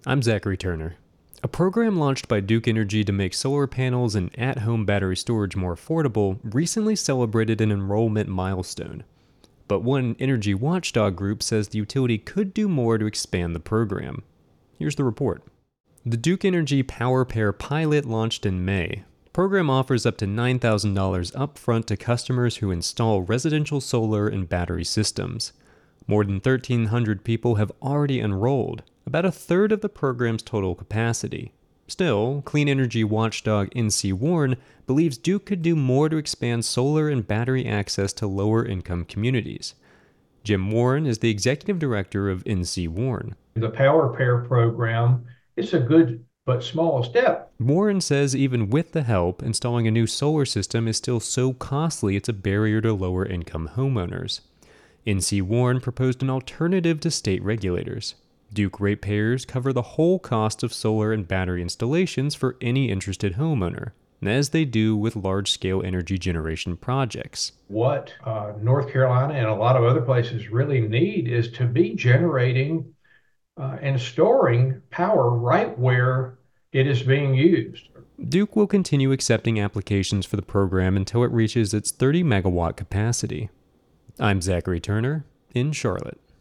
I'm Zachary Turner. A program launched by Duke Energy to make solar panels and at-home battery storage more affordable recently celebrated an enrollment milestone. But one energy watchdog group says the utility could do more to expand the program. Here's the report. The Duke Energy Power Pair pilot launched in May. The program offers up to $9,000 upfront to customers who install residential solar and battery systems. More than 1,300 people have already enrolled, about a third of the program's total capacity. Still, clean energy watchdog NC Warren believes Duke could do more to expand solar and battery access to lower-income communities. Jim Warren is the executive director of NC Warren. The Power Pair program is a good but small step. Warren says even with the help, installing a new solar system is still so costly it's a barrier to lower-income homeowners. NC Warren proposed an alternative to state regulators. Duke ratepayers cover the whole cost of solar and battery installations for any interested homeowner, as they do with large-scale energy generation projects. What North Carolina and a lot of other places really need is to be generating and storing power right where it is being used. Duke will continue accepting applications for the program until it reaches its 30 megawatt capacity. I'm Zachary Turner in Charlotte.